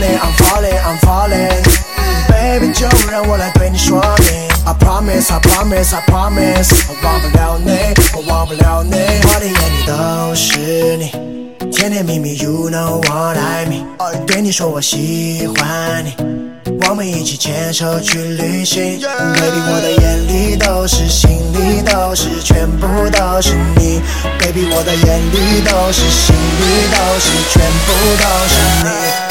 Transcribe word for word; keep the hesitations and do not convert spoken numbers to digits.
falling, I'm falling, I'm falling。Baby， 就让我来对你说明。I promise, I promise, I promise， 我忘不了你，我忘不了你。我的眼里都是你，甜甜蜜蜜 ，You know what I mean。对你说我喜欢你，我们一起牵手去旅行。Baby， 我的眼里都是，心里都是，全部都是你。Baby， 我的眼里都是，心里都是，全部都是你。